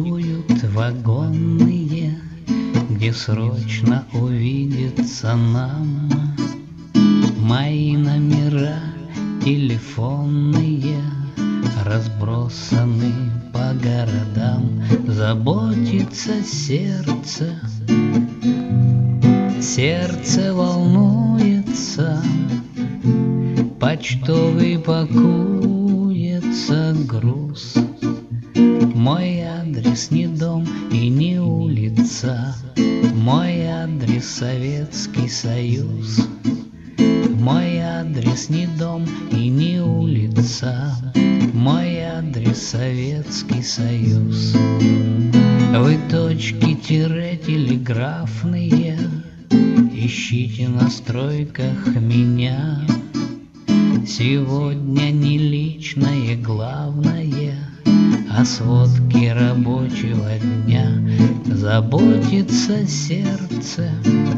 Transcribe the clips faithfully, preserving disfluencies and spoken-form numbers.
ликуют вагонные, где срочно увидеться нам. Мои номера телефонные разбросаны по городам. Заботится сердце, сердце волнуется, почтовый пакуется груз. Мой адрес не дом и не улица, мой адрес Советский Союз. Мой адрес не дом и не улица, мой адрес Советский Союз. Вы точки тире телеграфные, ищите на стройках меня. Сегодня не личное главное, а сводки рабочего дня. Заботится сердце,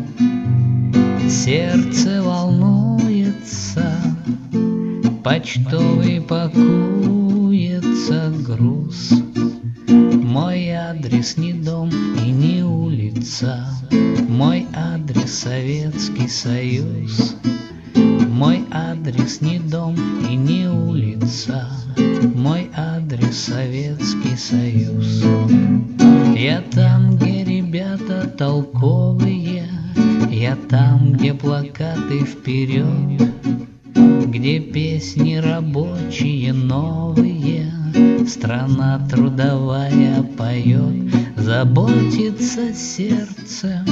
сердце волнуется, почтовый пакуется груз. Мой адрес не дом и не улица, мой адрес Советский Союз. Мой адрес не дом и не улица, мой адрес Советский Союз. Я там, где ребята толковые, я там, где плакаты вперед, где песни рабочие новые, страна трудовая поет. Заботится сердце,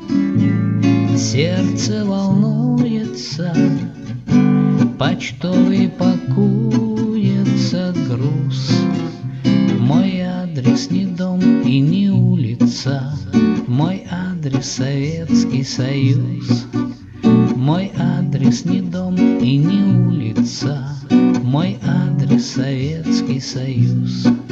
сердце волнуется, почтовый пакуется груз. Мой адрес не дом и не улица, мой адрес Советский Союз. Мой адрес не дом и не улица, мой адрес Советский Союз.